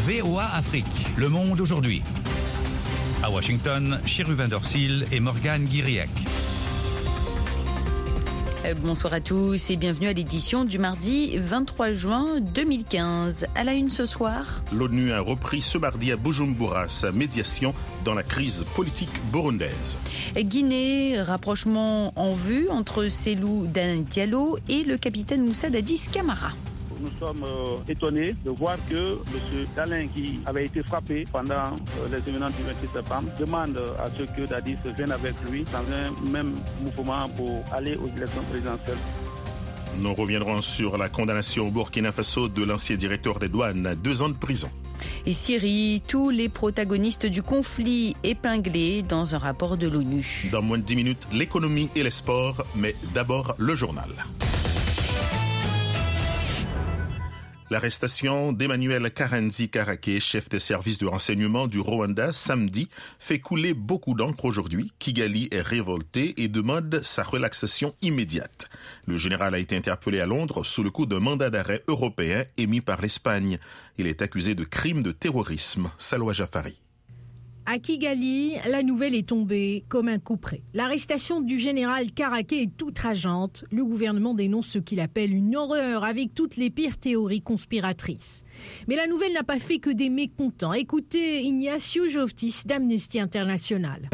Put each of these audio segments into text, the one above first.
VOA Afrique, le monde aujourd'hui. À Washington, Chérubin Dorsil et Morgane Guiriac. Bonsoir à tous et bienvenue à l'édition du mardi 23 juin 2015. À la une ce soir. L'ONU a repris ce mardi à Bujumbura sa médiation dans la crise politique burundaise. Guinée, rapprochement en vue entre Cellou Dalein Diallo et le capitaine Moussa Dadis Camara. Nous sommes étonnés de voir que M. Dalein, qui avait été frappé pendant les événements du 28 septembre, demande à ce que Dadis vienne avec lui dans un même mouvement pour aller aux élections présidentielles. Nous reviendrons sur la condamnation au Burkina Faso de l'ancien directeur des douanes à 2 ans de prison. Et Syrie, tous les protagonistes du conflit épinglés dans un rapport de l'ONU. Dans moins de 10 minutes, l'économie et les sports, mais d'abord le journal. L'arrestation d'Emmanuel Karenzi Karake, chef des services de renseignement du Rwanda, samedi, fait couler beaucoup d'encre aujourd'hui. Kigali est révolté et demande sa relaxation immédiate. Le général a été interpellé à Londres sous le coup d'un mandat d'arrêt européen émis par l'Espagne. Il est accusé de crimes de terrorisme. Salwa Jafari. À Kigali, la nouvelle est tombée comme un coup près. L'arrestation du général Karake est outrageante. Le gouvernement dénonce ce qu'il appelle une horreur avec toutes les pires théories conspiratrices. Mais la nouvelle n'a pas fait que des mécontents. Écoutez Ignacio Joftis d'Amnesty International.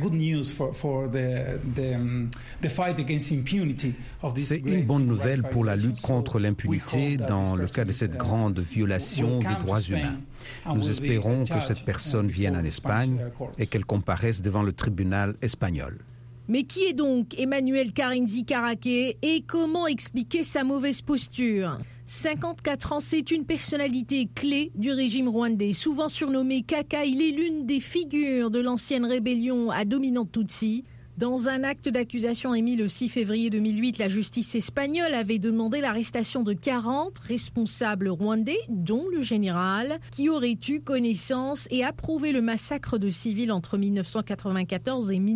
C'est une bonne nouvelle pour la lutte contre l'impunité dans le cas de cette grande violation des droits humains. Nous espérons que cette personne vienne en Espagne et qu'elle comparaisse devant le tribunal espagnol. Mais qui est donc Emmanuel Karenzi Karake et comment expliquer sa mauvaise posture ? 54 ans, c'est une personnalité clé du régime rwandais, souvent surnommé Kaka. Il est l'une des figures de l'ancienne rébellion à dominante Tutsi. Dans un acte d'accusation émis le 6 février 2008, la justice espagnole avait demandé l'arrestation de 40 responsables rwandais, dont le général, qui auraient eu connaissance et approuvé le massacre de civils entre 1994 et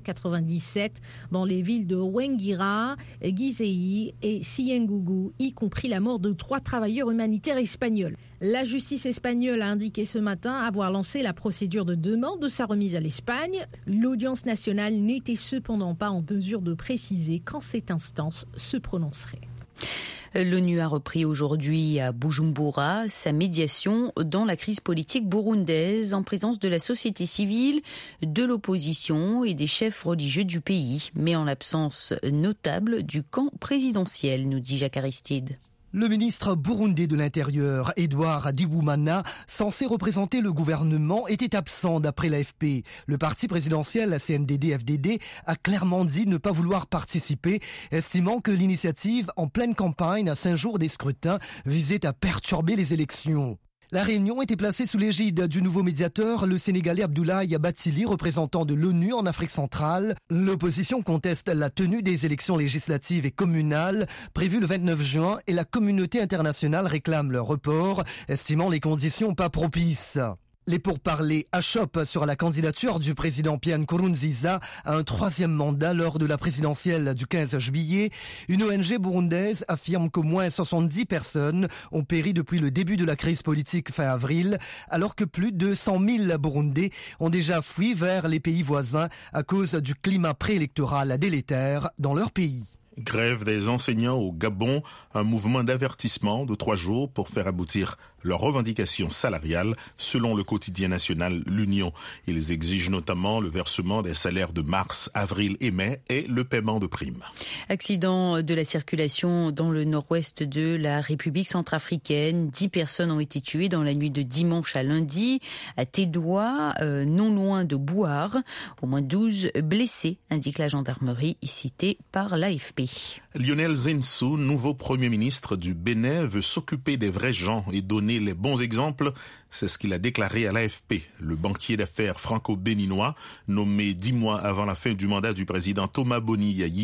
1997 dans les villes de Wengira, Gizei et Siengugu, y compris la mort de 3 travailleurs humanitaires espagnols. La justice espagnole a indiqué ce matin avoir lancé la procédure de demande de sa remise à l'Espagne. L'audience nationale n'était cependant pas en mesure de préciser quand cette instance se prononcerait. L'ONU a repris aujourd'hui à Bujumbura sa médiation dans la crise politique burundaise en présence de la société civile, de l'opposition et des chefs religieux du pays, mais en l'absence notable du camp présidentiel, nous dit Jacques Aristide. Le ministre burundais de l'Intérieur, Edouard Dibumana, censé représenter le gouvernement, était absent d'après l'AFP. Le parti présidentiel, la CNDD-FDD, a clairement dit ne pas vouloir participer, estimant que l'initiative, en pleine campagne à 5 jours des scrutins, visait à perturber les élections. La réunion était placée sous l'égide du nouveau médiateur, le Sénégalais Abdoulaye Bathily, représentant de l'ONU en Afrique centrale. L'opposition conteste la tenue des élections législatives et communales prévues le 29 juin et la communauté internationale réclame leur report, estimant les conditions pas propices. Les pourparlers achoppent sur la candidature du président Pierre Nkurunziza à un 3e mandat lors de la présidentielle du 15 juillet. Une ONG burundaise affirme qu'au moins 70 personnes ont péri depuis le début de la crise politique fin avril, alors que plus de 100 000 Burundais ont déjà fui vers les pays voisins à cause du climat préélectoral délétère dans leur pays. Grève des enseignants au Gabon, un mouvement d'avertissement de 3 jours pour faire aboutir leurs revendications salariales selon le quotidien national L'Union. Ils exigent notamment le versement des salaires de mars, avril et mai et le paiement de primes. Accident de la circulation dans le nord-ouest de la République centrafricaine. 10 personnes ont été tuées dans la nuit de dimanche à lundi à Tédoua, non loin de Bouar. Au moins 12 blessés, indique la gendarmerie, citée par l'AFP. Lionel Zinsou, nouveau Premier ministre du Bénin, veut s'occuper des vrais gens et donner les bons exemples. C'est ce qu'il a déclaré à l'AFP. Le banquier d'affaires franco-béninois, nommé 10 mois avant la fin du mandat du président Thomas Boni Yayi,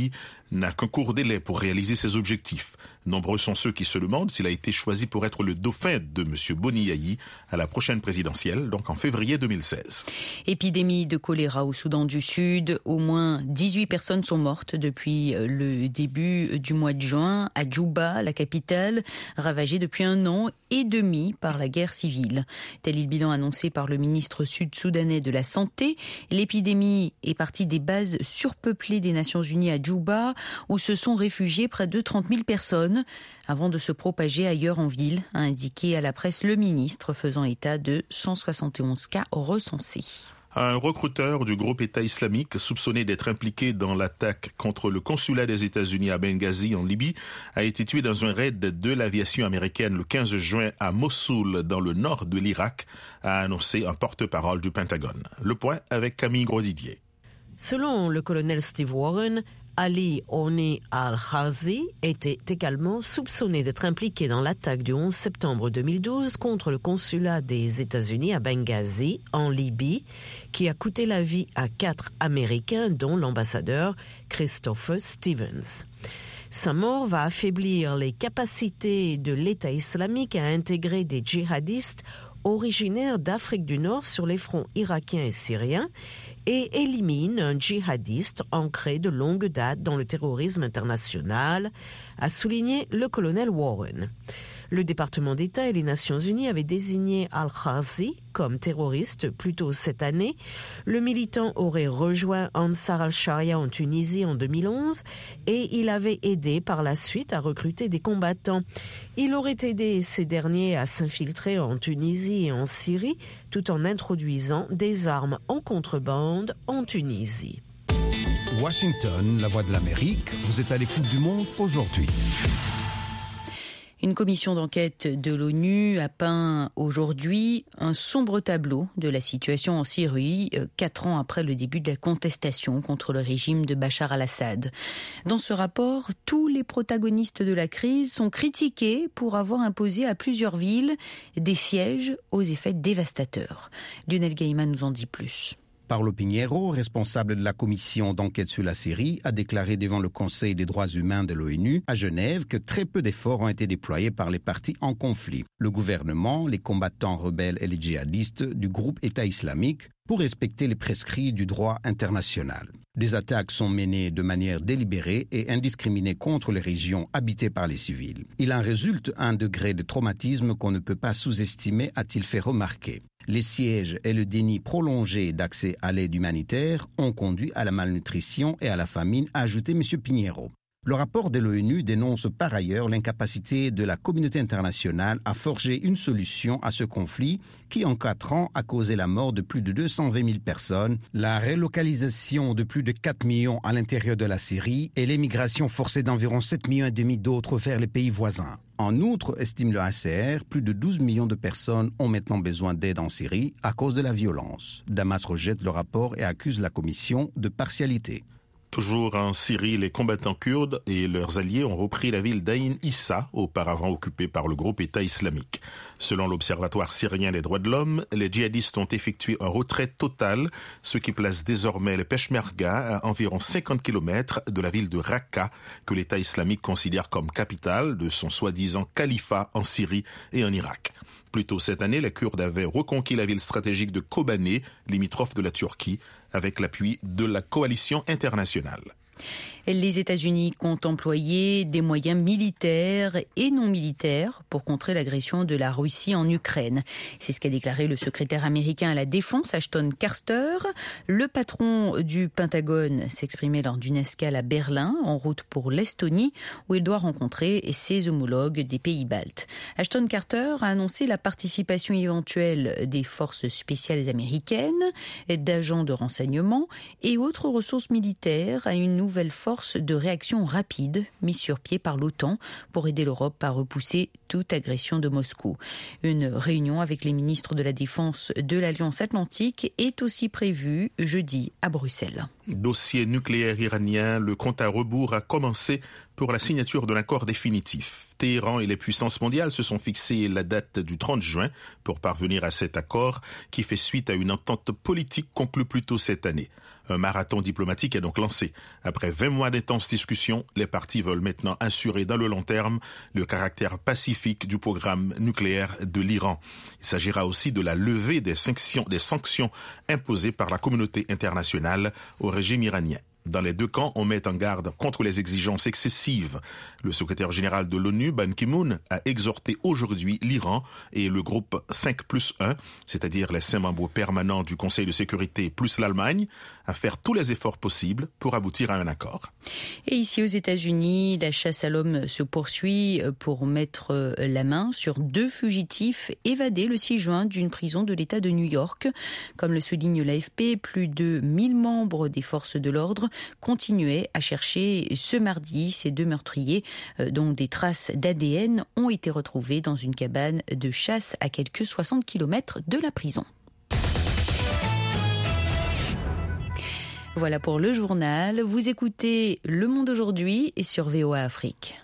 n'a qu'un court délai pour réaliser ses objectifs. Nombreux sont ceux qui se demandent s'il a été choisi pour être le dauphin de M. Boni Yayi à la prochaine présidentielle, donc en février 2016. Épidémie de choléra au Soudan du Sud. Au moins 18 personnes sont mortes depuis le début du mois de juin à Djouba, la capitale, ravagée depuis 1 an et demi par la guerre civile. Tel est le bilan annoncé par le ministre sud-soudanais de la Santé. L'épidémie est partie des bases surpeuplées des Nations Unies à Djouba, où se sont réfugiées près de 30 000 personnes avant de se propager ailleurs en ville, a indiqué à la presse le ministre, faisant état de 171 cas recensés. Un recruteur du groupe État islamique soupçonné d'être impliqué dans l'attaque contre le consulat des États-Unis à Benghazi en Libye a été tué dans un raid de l'aviation américaine le 15 juin à Mossoul dans le nord de l'Irak, a annoncé un porte-parole du Pentagone. Le point avec Camille Grosdidier. Selon le colonel Steve Warren, Ali Oni al-Khazi était également soupçonné d'être impliqué dans l'attaque du 11 septembre 2012 contre le consulat des États-Unis à Benghazi, en Libye, qui a coûté la vie à 4 Américains, dont l'ambassadeur Christopher Stevens. Sa mort va affaiblir les capacités de l'État islamique à intégrer des djihadistes originaires d'Afrique du Nord sur les fronts irakiens et syriens et élimine un djihadiste ancré de longue date dans le terrorisme international, a souligné le colonel Warren. Le département d'État et les Nations Unies avaient désigné al-Khazi comme terroriste plus tôt cette année. Le militant aurait rejoint Ansar al-Sharia en Tunisie en 2011 et il avait aidé par la suite à recruter des combattants. Il aurait aidé ces derniers à s'infiltrer en Tunisie et en Syrie tout en introduisant des armes en contrebande en Tunisie. Washington, la voix de l'Amérique, vous êtes à l'écoute du Monde aujourd'hui. Une commission d'enquête de l'ONU a peint aujourd'hui un sombre tableau de la situation en Syrie, 4 ans après le début de la contestation contre le régime de Bachar al-Assad. Dans ce rapport, tous les protagonistes de la crise sont critiqués pour avoir imposé à plusieurs villes des sièges aux effets dévastateurs. Lionel Gaiman nous en dit plus. Paolo Pinheiro, responsable de la commission d'enquête sur la Syrie, a déclaré devant le Conseil des droits humains de l'ONU à Genève que très peu d'efforts ont été déployés par les partis en conflit. Le gouvernement, les combattants rebelles et les djihadistes du groupe État islamique pour respecter les prescrits du droit international. Des attaques sont menées de manière délibérée et indiscriminée contre les régions habitées par les civils. Il en résulte un degré de traumatisme qu'on ne peut pas sous-estimer, a-t-il fait remarquer. Les sièges et le déni prolongé d'accès à l'aide humanitaire ont conduit à la malnutrition et à la famine, a ajouté M. Pinheiro. Le rapport de l'ONU dénonce par ailleurs l'incapacité de la communauté internationale à forger une solution à ce conflit qui, en 4 ans, a causé la mort de plus de 220 000 personnes, la relocalisation de plus de 4 millions à l'intérieur de la Syrie et l'émigration forcée d'environ 7,5 millions d'autres vers les pays voisins. En outre, estime le HCR, plus de 12 millions de personnes ont maintenant besoin d'aide en Syrie à cause de la violence. Damas rejette le rapport et accuse la commission de partialité. Toujours en Syrie, les combattants kurdes et leurs alliés ont repris la ville d'Ain Issa, auparavant occupée par le groupe État islamique. Selon l'Observatoire syrien des droits de l'homme, les djihadistes ont effectué un retrait total, ce qui place désormais les Peshmerga à environ 50 km de la ville de Raqqa, que l'État islamique considère comme capitale de son soi-disant califat en Syrie et en Irak. Plus tôt cette année, les Kurdes avaient reconquis la ville stratégique de Kobané, limitrophe de la Turquie, avec l'appui de la coalition internationale. Les États-Unis comptent employer des moyens militaires et non militaires pour contrer l'agression de la Russie en Ukraine. C'est ce qu'a déclaré le secrétaire américain à la Défense, Ashton Carter. Le patron du Pentagone s'exprimait lors d'une escale à Berlin, en route pour l'Estonie, où il doit rencontrer ses homologues des pays baltes. Ashton Carter a annoncé la participation éventuelle des forces spéciales américaines, d'agents de renseignement et autres ressources militaires à une nouvelle force de réaction rapide mise sur pied par l'OTAN pour aider l'Europe à repousser toute agression de Moscou. Une réunion avec les ministres de la Défense de l'Alliance Atlantique est aussi prévue jeudi à Bruxelles. Dossier nucléaire iranien, le compte à rebours a commencé pour la signature de l'accord définitif. Téhéran et les puissances mondiales se sont fixé la date du 30 juin pour parvenir à cet accord qui fait suite à une entente politique conclue plus tôt cette année. Un marathon diplomatique est donc lancé. Après 20 mois d'intenses discussions, les parties veulent maintenant assurer dans le long terme le caractère pacifique du programme nucléaire de l'Iran. Il s'agira aussi de la levée des sanctions imposées par la communauté internationale au régime iranien. Dans les deux camps, on met en garde contre les exigences excessives. Le secrétaire général de l'ONU, Ban Ki-moon, a exhorté aujourd'hui l'Iran et le groupe 5+1, c'est-à-dire les 5 membres permanents du Conseil de sécurité plus l'Allemagne, à faire tous les efforts possibles pour aboutir à un accord. Et ici aux États-Unis, la chasse à l'homme se poursuit pour mettre la main sur 2 fugitifs évadés le 6 juin d'une prison de l'État de New York. Comme le souligne l'AFP, plus de 1000 membres des forces de l'ordre continuaient à chercher ce mardi ces 2 meurtriers dont des traces d'ADN ont été retrouvées dans une cabane de chasse à quelques 60 km de la prison. Voilà pour le journal. Vous écoutez Le Monde aujourd'hui et sur VOA Afrique.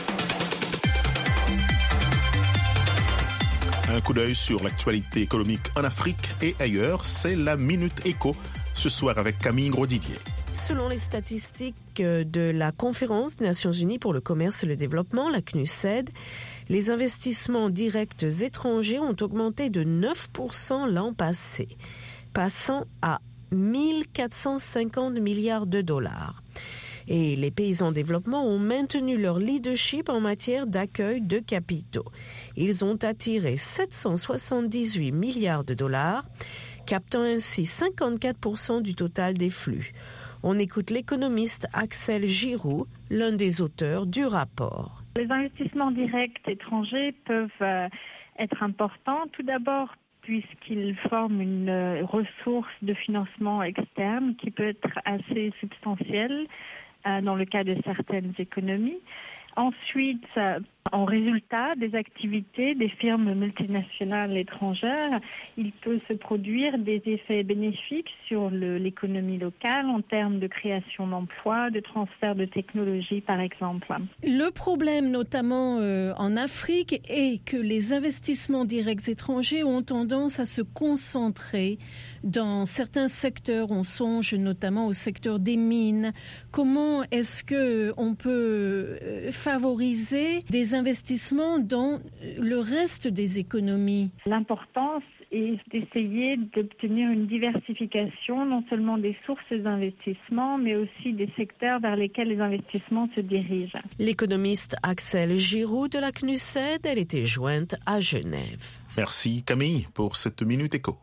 Un coup d'œil sur l'actualité économique en Afrique et ailleurs, c'est la Minute Éco, ce soir avec Camille Grosdidier. Selon les statistiques de la Conférence des Nations Unies pour le commerce et le développement, la CNUSED, les investissements directs étrangers ont augmenté de 9% l'an passé, passant à 1 450 milliards de dollars. Et les pays en développement ont maintenu leur leadership en matière d'accueil de capitaux. Ils ont attiré 778 milliards de dollars, captant ainsi 54% du total des flux. On écoute l'économiste Axel Giroux, l'un des auteurs du rapport. Les investissements directs étrangers peuvent être importants. Tout d'abord, puisqu'ils forment une ressource de financement externe qui peut être assez substantielle dans le cas de certaines économies. Ensuite, en résultat des activités des firmes multinationales étrangères, il peut se produire des effets bénéfiques sur l'économie locale en termes de création d'emplois, de transfert de technologies par exemple. Le problème notamment en Afrique est que les investissements directs étrangers ont tendance à se concentrer dans certains secteurs. On songe notamment au secteur des mines. Comment est-ce qu'on peut favoriser des investissements dans le reste des économies? L'importance est d'essayer d'obtenir une diversification non seulement des sources d'investissement, mais aussi des secteurs vers lesquels les investissements se dirigent. L'économiste Axel Giroux de la CNUSED, elle était jointe à Genève. Merci Camille pour cette Minute Éco.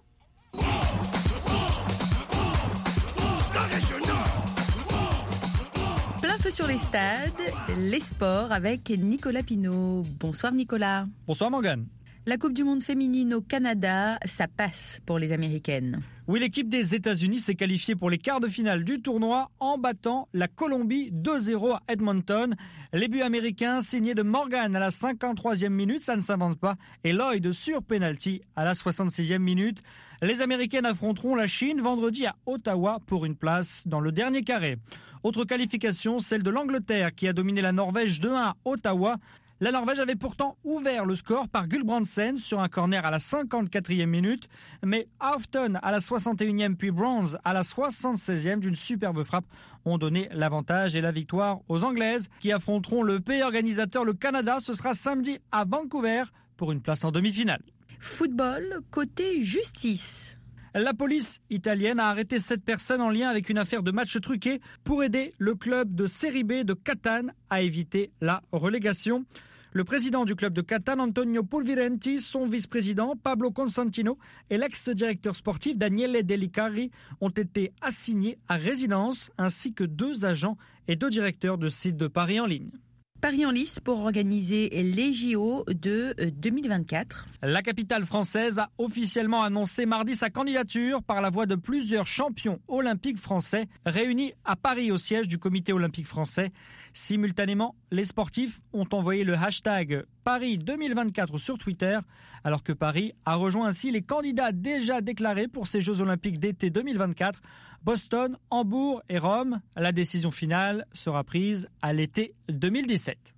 Sur les stades, les sports avec Nicolas Pinault. Bonsoir Nicolas. Bonsoir Morgane. La Coupe du Monde féminine au Canada, ça passe pour les Américaines. Oui, l'équipe des États-Unis s'est qualifiée pour les quarts de finale du tournoi en battant la Colombie 2-0 à Edmonton. Les buts américains signés de Morgan à la 53e minute, ça ne s'invente pas, et Lloyd sur penalty à la 66e minute. Les Américaines affronteront la Chine vendredi à Ottawa pour une place dans le dernier carré. Autre qualification, celle de l'Angleterre qui a dominé la Norvège 2-1 à Ottawa. La Norvège avait pourtant ouvert le score par Gulbrandsen sur un corner à la 54e minute, mais Houghton à la 61e puis Bronze à la 76e d'une superbe frappe ont donné l'avantage et la victoire aux Anglaises qui affronteront le pays organisateur, le Canada. Ce sera samedi à Vancouver pour une place en demi-finale. Football, côté justice. La police italienne a arrêté 7 personnes en lien avec une affaire de match truqué pour aider le club de Série B de Catane à éviter la relégation. Le président du club de Catane, Antonio Pulvirenti, son vice-président, Pablo Constantino, et l'ex-directeur sportif, Daniele Delicari, ont été assignés à résidence, ainsi que 2 agents et 2 directeurs de sites de paris en ligne. Paris en lice pour organiser les JO de 2024. La capitale française a officiellement annoncé mardi sa candidature par la voix de plusieurs champions olympiques français réunis à Paris au siège du comité olympique français. Simultanément, les sportifs ont envoyé le hashtag Paris 2024 sur Twitter, alors que Paris a rejoint ainsi les candidats déjà déclarés pour ces Jeux olympiques d'été 2024. Boston, Hambourg et Rome. La décision finale sera prise à l'été 2017.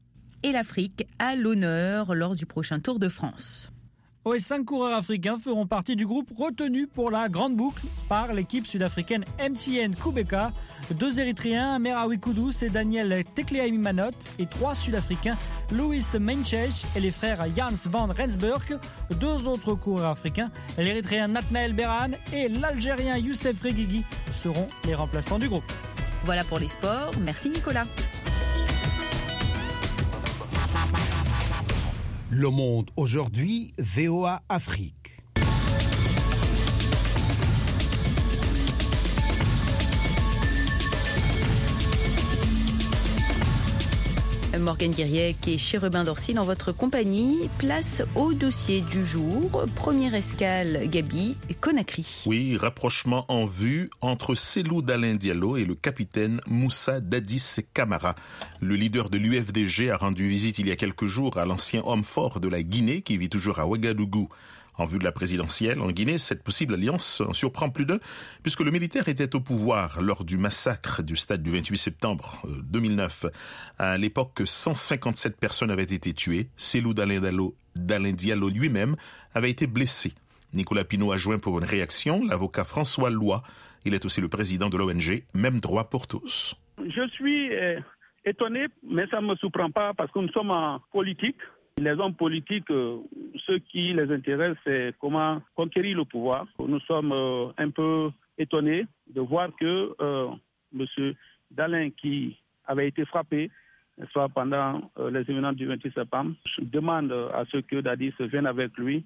et l'Afrique à l'honneur lors du prochain Tour de France. 5 coureurs africains feront partie du groupe retenu pour la grande boucle par l'équipe sud-africaine MTN Kubeka. 2 Érythréens, Merawi Kudus et Daniel Tekleami-Manot, et 3 Sud-Africains, Louis Menchech et les frères Jans van Rensburg. 2 autres coureurs africains, l'Érythréen Nathanael Berhan et l'Algérien Youssef Reguigui, seront les remplaçants du groupe. Voilà pour les sports. Merci Nicolas. Le Monde aujourd'hui, VOA Afrique. Morgane Guiriec et Chérubin Dorsil en votre compagnie. Place au dossier du jour. Première escale, Gabi, Conakry. Oui, rapprochement en vue entre Cellou Dalein Diallo et le capitaine Moussa Dadis Camara. Le leader de l'UFDG a rendu visite il y a quelques jours à l'ancien homme fort de la Guinée qui vit toujours à Ouagadougou. En vue de la présidentielle en Guinée, cette possible alliance en surprend plus d'un, puisque le militaire était au pouvoir lors du massacre du stade du 28 septembre 2009. À l'époque, 157 personnes avaient été tuées. Cellou Dalein Diallo lui-même avait été blessé. Nicolas Pinault a joint pour une réaction l'avocat François Loy. Il est aussi le président de l'ONG Même Droit pour tous. Je suis étonné, mais ça ne me surprend pas parce que nous sommes en politique. Les hommes politiques, ce qui les intéresse, c'est comment conquérir le pouvoir. Nous sommes un peu étonnés de voir que M. Dalein, qui avait été frappé, soit pendant les événements du 28 septembre, demande à ce que Dadis vienne avec lui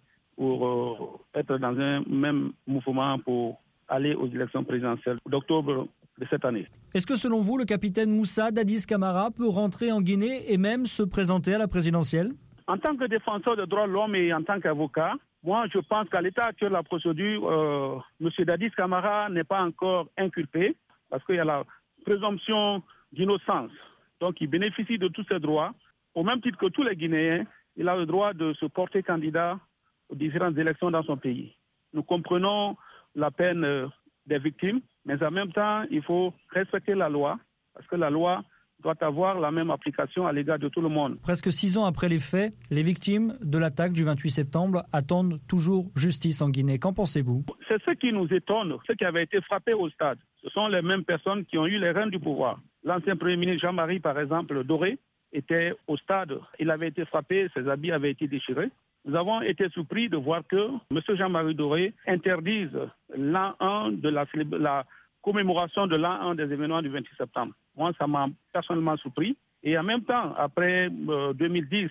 pour être dans un même mouvement pour aller aux élections présidentielles d'octobre de cette année. Est-ce que selon vous, le capitaine Moussa Dadis Camara peut rentrer en Guinée et même se présenter à la présidentielle ? En tant que défenseur des droits de l'homme et en tant qu'avocat, moi je pense qu'à l'état actuel de la procédure, M. Dadis Camara n'est pas encore inculpé parce qu'il y a la présomption d'innocence. Donc il bénéficie de tous ses droits. Au même titre que tous les Guinéens, il a le droit de se porter candidat aux différentes élections dans son pays. Nous comprenons la peine des victimes, mais en même temps, il faut respecter la loi parce que la loi doit avoir la même application à l'égard de tout le monde. Presque 6 ans après les faits, les victimes de l'attaque du 28 septembre attendent toujours justice en Guinée. Qu'en pensez-vous ? C'est ce qui nous étonne. Ceux qui avaient été frappés au stade, ce sont les mêmes personnes qui ont eu les rênes du pouvoir. L'ancien Premier ministre Jean-Marie, par exemple, Doré, était au stade. Il avait été frappé, ses habits avaient été déchirés. Nous avons été surpris de voir que M. Jean-Marie Doré interdise l'an 1 de la commémoration de l'an 1 des événements du 28 septembre. Moi, ça m'a personnellement surpris. Et en même temps, après 2010,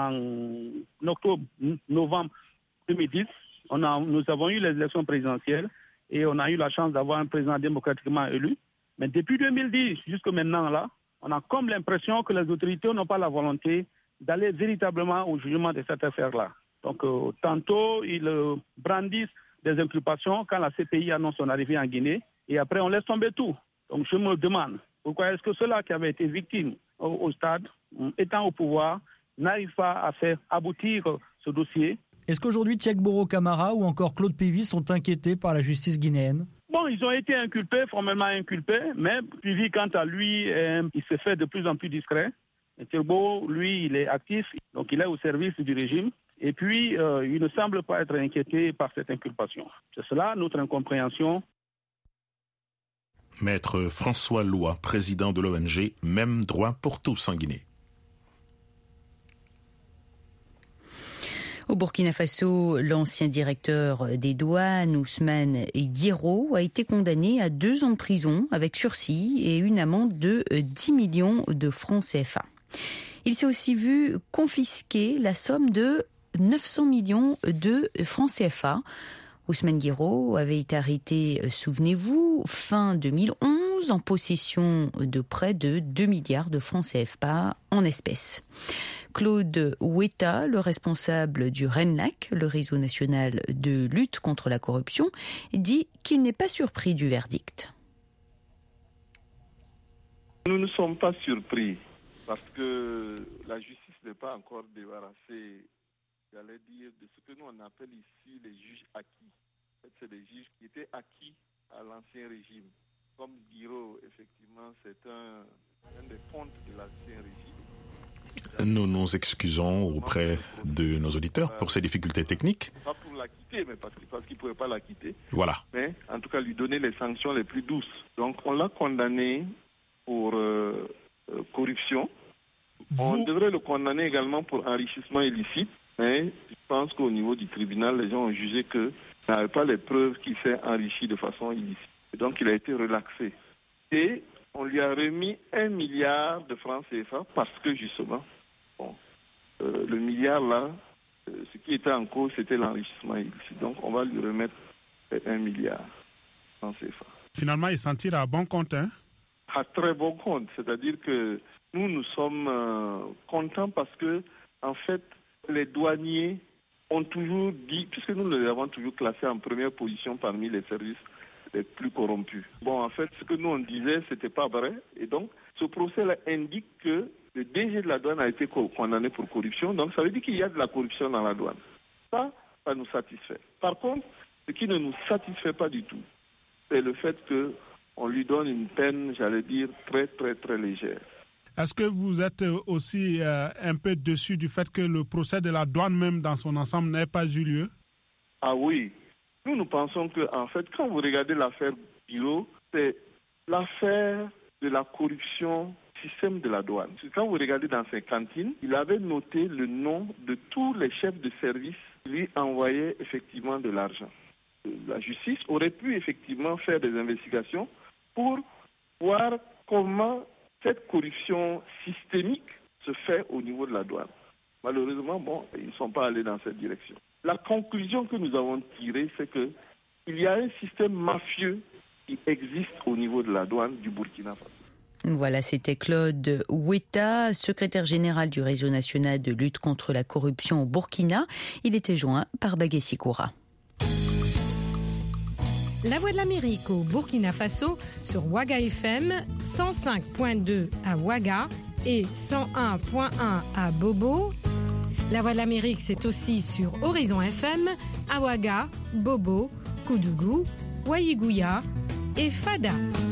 en novembre 2010, nous avons eu les élections présidentielles et on a eu la chance d'avoir un président démocratiquement élu. Mais depuis 2010 jusqu'à maintenant, là, on a comme l'impression que les autorités n'ont pas la volonté d'aller véritablement au jugement de cette affaire-là. Donc, tantôt, ils brandissent des inculpations quand la CPI annonce son arrivée en Guinée et après, on laisse tomber tout. Donc, je me demande pourquoi est-ce que ceux-là qui avaient été victimes au stade, étant au pouvoir, n'arrivent pas à faire aboutir ce dossier. Est-ce qu'aujourd'hui, Tiagboro Camara ou encore Claude Pévy sont inquiétés par la justice guinéenne ? Bon, ils ont été inculpés, formellement inculpés, mais Pévy, quant à lui, il s'est fait de plus en plus discret. Et Tiagboro, lui, il est actif, donc il est au service du régime. Et puis, il ne semble pas être inquiété par cette inculpation. C'est cela notre incompréhension. Maître François Loy, président de l'ONG Même Droit pour tous en Guinée. Au Burkina Faso, l'ancien directeur des douanes, Ousmane Guiro, a été condamné à 2 ans de prison avec sursis et une amende de 10 millions de francs CFA. Il s'est aussi vu confisquer la somme de 900 millions de francs CFA. Ousmane Guiro avait été arrêté, souvenez-vous, fin 2011, en possession de près de 2 milliards de francs CFA en espèces. Claude Ouetta, le responsable du RENLAC, le réseau national de lutte contre la corruption, dit qu'il n'est pas surpris du verdict. Nous ne sommes pas surpris parce que la justice n'est pas encore débarrassée, j'allais dire, de ce que nous on appelle ici les juges acquis. En fait, c'est des juges qui étaient acquis à l'ancien régime. Comme Guiro, effectivement, c'est un des pontes de l'ancien régime. Nous nous excusons auprès de nos auditeurs pour ces difficultés techniques. Pas pour la quitter, mais parce qu'il ne pouvait pas la quitter. Voilà. Mais en tout cas, lui donner les sanctions les plus douces. Donc, on l'a condamné pour corruption. On devrait le condamner également pour enrichissement illicite. Mais je pense qu'au niveau du tribunal, les gens ont jugé qu'il n'avait pas les preuves qu'il s'est enrichi de façon illicite. Et donc, il a été relaxé. Et on lui a remis 1 milliard de francs CFA parce que, justement, le milliard là, ce qui était en cause, c'était l'enrichissement illicite. Donc, on va lui remettre 1 milliard de francs CFA. Finalement, il s'en tire à bon compte, hein? À très bon compte. C'est-à-dire que nous sommes contents parce que, en fait, les douaniers ont toujours dit, puisque nous les avons toujours classés en première position parmi les services les plus corrompus. Bon, en fait, ce que nous on disait, c'était pas vrai. Et donc, ce procès-là indique que le DG de la douane a été condamné pour corruption. Donc, ça veut dire qu'il y a de la corruption dans la douane. Ça nous satisfait. Par contre, ce qui ne nous satisfait pas du tout, c'est le fait qu'on lui donne une peine, j'allais dire, très, très, très légère. Est-ce que vous êtes aussi un peu déçu du fait que le procès de la douane même dans son ensemble n'ait pas eu lieu? Ah oui. Nous pensons que, en fait, quand vous regardez l'affaire Bilo, c'est l'affaire de la corruption du système de la douane. Quand vous regardez dans ses cantines, il avait noté le nom de tous les chefs de service qui lui envoyaient effectivement de l'argent. La justice aurait pu effectivement faire des investigations pour voir comment cette corruption systémique se fait au niveau de la douane. Malheureusement, ils ne sont pas allés dans cette direction. La conclusion que nous avons tirée, c'est qu'il y a un système mafieux qui existe au niveau de la douane du Burkina Faso. Voilà, c'était Claude Ouetta, secrétaire général du Réseau national de lutte contre la corruption au Burkina. Il était joint par Baguessi Koura. La Voix de l'Amérique au Burkina Faso sur Ouaga FM, 105.2 à Ouaga et 101.1 à Bobo. La Voix de l'Amérique, c'est aussi sur Horizon FM, à Ouaga, Bobo, Koudougou, Waïgouya et Fada.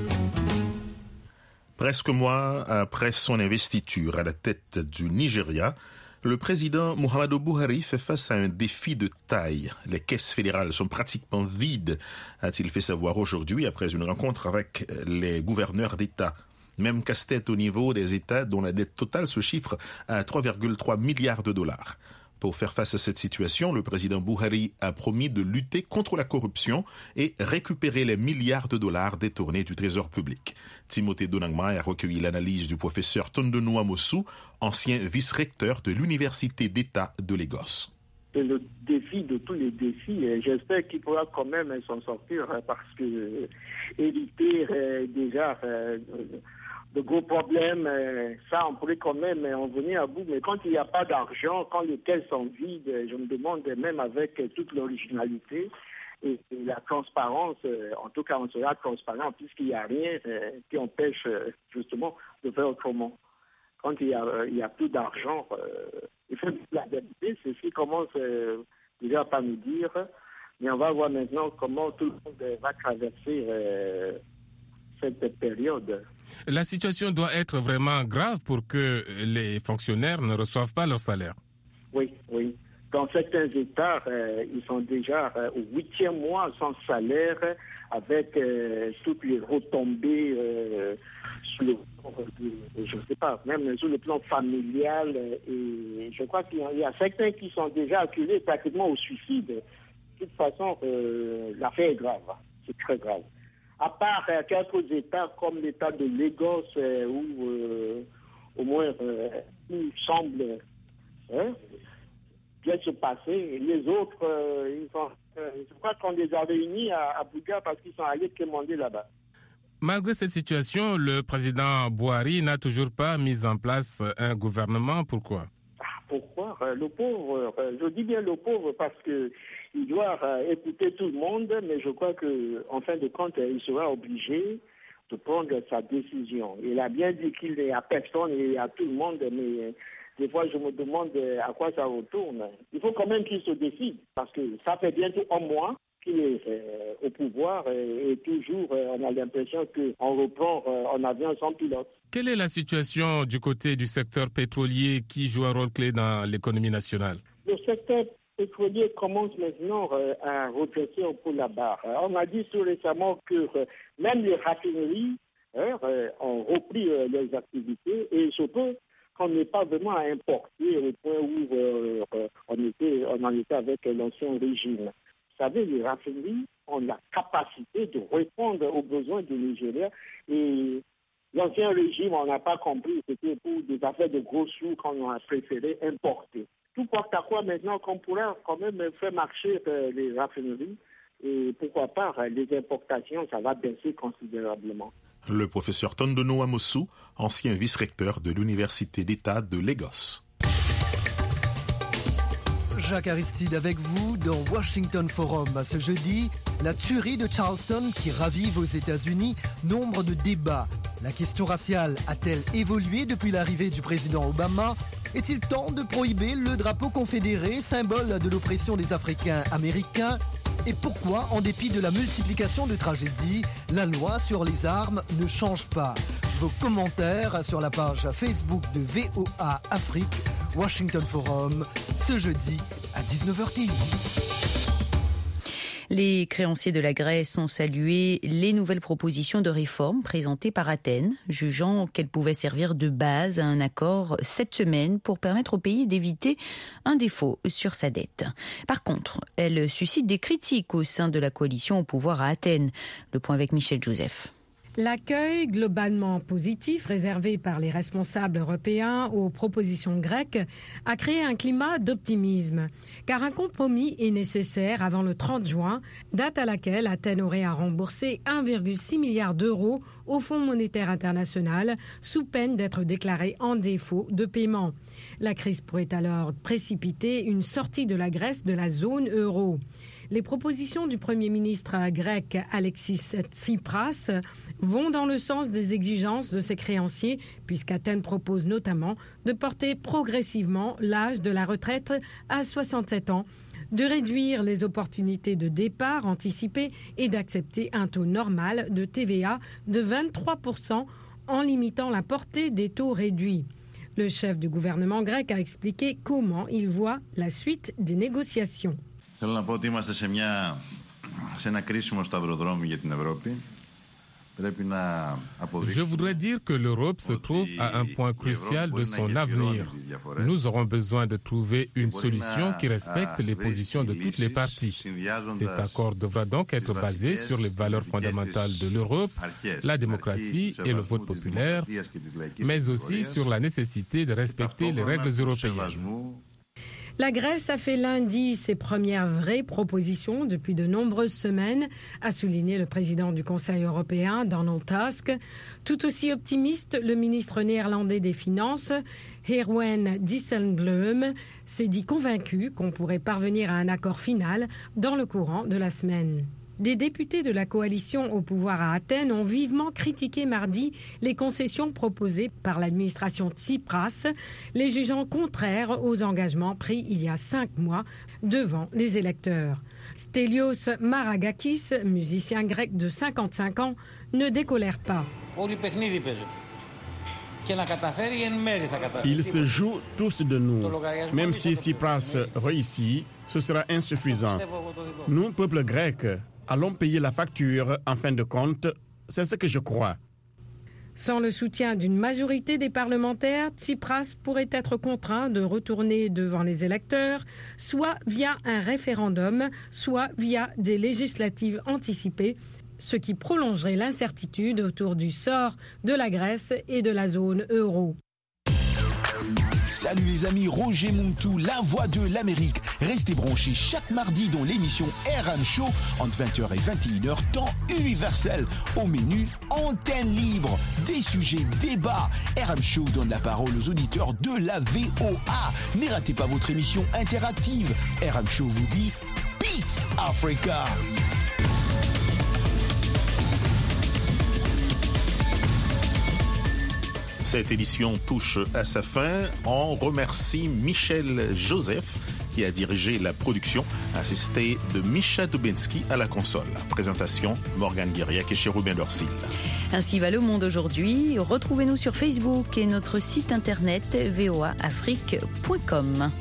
Presque mois après son investiture à la tête du Nigeria, le président Muhammadu Buhari fait face à un défi de taille. Les caisses fédérales sont pratiquement vides, a-t-il fait savoir aujourd'hui après une rencontre avec les gouverneurs d'État. Même casse-tête au niveau des États dont la dette totale se chiffre à 3,3 milliards de dollars. Pour faire face à cette situation, le président Buhari a promis de lutter contre la corruption et récupérer les milliards de dollars détournés du trésor public. Timothée Donangma a recueilli l'analyse du professeur Tondonu Amosu, ancien vice-recteur de l'Université d'État de Lagos. C'est le défi de tous les défis. J'espère qu'il pourra quand même s'en sortir parce que éviter déjà de gros problèmes, ça on pourrait quand même en venir à bout. Mais quand il n'y a pas d'argent, quand les caisses sont vides, je me demande même avec toute l'originalité et la transparence, en tout cas on sera transparent puisqu'il n'y a rien qui empêche justement de faire autrement. Quand il y a plus d'argent, il faut la vérité, c'est ce qui commence déjà par nous dire, mais on va voir maintenant comment tout le monde va traverser cette période. La situation doit être vraiment grave pour que les fonctionnaires ne reçoivent pas leur salaire. Oui. Dans certains États, ils sont déjà au 8e mois sans salaire, avec toutes les retombées sur le je sais pas, même sur le plan familial. Et je crois qu'il y a certains qui sont déjà acculés pratiquement au suicide. De toute façon, l'affaire est grave. C'est très grave. À part quelques États comme l'État de Lagos, où au moins il semble bien se passer. Les autres, je crois qu'on les a réunis à Abuja parce qu'ils sont allés demander là-bas. Malgré cette situation, le président Buhari n'a toujours pas mis en place un gouvernement. Pourquoi ? Pourquoi ? Le pauvre, je dis bien le pauvre parce que il doit écouter tout le monde, mais je crois qu'en fin de compte, il sera obligé de prendre sa décision. Il a bien dit qu'il est à personne et à tout le monde, mais des fois je me demande à quoi ça retourne. Il faut quand même qu'il se décide, parce que ça fait bientôt un mois qui est au pouvoir et toujours on a l'impression qu'on reprend en avion sans pilote. Quelle est la situation du côté du secteur pétrolier qui joue un rôle clé dans l'économie nationale? Le secteur pétrolier commence maintenant à redresser un peu la barre. On a dit tout récemment que même les raffineries ont repris leurs activités et surtout qu'on n'est pas vraiment à importer au point où on en était avec l'ancien régime. Vous savez, les raffineries ont la capacité de répondre aux besoins du Nigeria et l'ancien régime, on n'a pas compris, c'était pour des affaires de gros sous qu'on a préféré importer. Tout porte à quoi maintenant qu'on pourra quand même faire marcher les raffineries et pourquoi pas les importations, ça va baisser considérablement. Le professeur Tondono Amosu, ancien vice-recteur de l'Université d'État de Lagos. Jacques Aristide avec vous dans Washington Forum. Ce jeudi, la tuerie de Charleston qui ravive aux États-Unis nombre de débats. La question raciale a-t-elle évolué depuis l'arrivée du président Obama? Est-il temps de prohiber le drapeau confédéré, symbole de l'oppression des Africains américains? Et pourquoi, en dépit de la multiplication de tragédies, la loi sur les armes ne change pas? Vos commentaires sur la page Facebook de VOA Afrique, Washington Forum, ce jeudi à 19h30. Les créanciers de la Grèce ont salué les nouvelles propositions de réforme présentées par Athènes, jugeant qu'elles pouvaient servir de base à un accord cette semaine pour permettre au pays d'éviter un défaut sur sa dette. Par contre, elles suscitent des critiques au sein de la coalition au pouvoir à Athènes. Le point avec Michel Joseph. L'accueil globalement positif réservé par les responsables européens aux propositions grecques a créé un climat d'optimisme. Car un compromis est nécessaire avant le 30 juin, date à laquelle Athènes aurait à rembourser 1,6 milliard d'euros au Fonds monétaire international sous peine d'être déclaré en défaut de paiement. La crise pourrait alors précipiter une sortie de la Grèce de la zone euro. Les propositions du Premier ministre grec Alexis Tsipras vont dans le sens des exigences de ses créanciers, puisqu'Athènes propose notamment de porter progressivement l'âge de la retraite à 67 ans, de réduire les opportunités de départ anticipées et d'accepter un taux normal de TVA de 23% en limitant la portée des taux réduits. Le chef du gouvernement grec a expliqué comment il voit la suite des négociations. Θέλω να πω ότι είμαστε σε ένα κρίσιμο σταυροδρόμι για την Ευρώπη. Je voudrais dire que l'Europe se trouve à un point crucial de son avenir. Nous aurons besoin de trouver une solution qui respecte les positions de toutes les parties. Cet accord devra donc être basé sur les valeurs fondamentales de l'Europe, la démocratie et le vote populaire, mais aussi sur la nécessité de respecter les règles européennes. La Grèce a fait lundi ses premières vraies propositions depuis de nombreuses semaines, a souligné le président du Conseil européen, Donald Tusk. Tout aussi optimiste, le ministre néerlandais des Finances, Herwen Dijsselbloem, s'est dit convaincu qu'on pourrait parvenir à un accord final dans le courant de la semaine. Des députés de la coalition au pouvoir à Athènes ont vivement critiqué mardi les concessions proposées par l'administration Tsipras, les jugeant contraires aux engagements pris il y a 5 mois devant les électeurs. Stelios Maragakis, musicien grec de 55 ans, ne décolère pas. Ils se jouent tous de nous. Même si Tsipras réussit, ce sera insuffisant. Nous, peuple grec, allons payer la facture en fin de compte, c'est ce que je crois. Sans le soutien d'une majorité des parlementaires, Tsipras pourrait être contraint de retourner devant les électeurs, soit via un référendum, soit via des législatives anticipées, ce qui prolongerait l'incertitude autour du sort de la Grèce et de la zone euro. Salut les amis, Roger Montou, la voix de l'Amérique. Restez branchés chaque mardi dans l'émission RM Show entre 20h et 21h, temps universel. Au menu, antenne libre, des sujets, débats. RM Show donne la parole aux auditeurs de la VOA. Ne ratez pas votre émission interactive. RM Show vous dit Peace Africa. Cette édition touche à sa fin. On remercie Michel Joseph qui a dirigé la production, assisté de Misha Dubinsky à la console. Présentation, Morgane Guiriac et Chérubin Dorsil. Ainsi va le monde aujourd'hui. Retrouvez-nous sur Facebook et notre site internet voaafrique.com.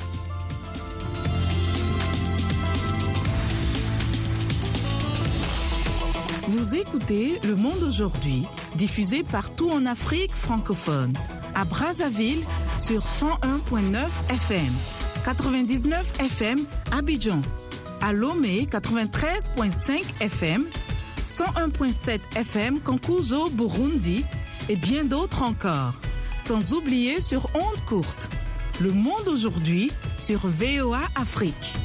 Vous écoutez Le Monde aujourd'hui, diffusé partout en Afrique francophone. À Brazzaville sur 101.9 FM, 99 FM Abidjan. À Lomé 93.5 FM, 101.7 FM Cankuzo Burundi et bien d'autres encore. Sans oublier sur ondes courtes. Le Monde aujourd'hui sur VOA Afrique.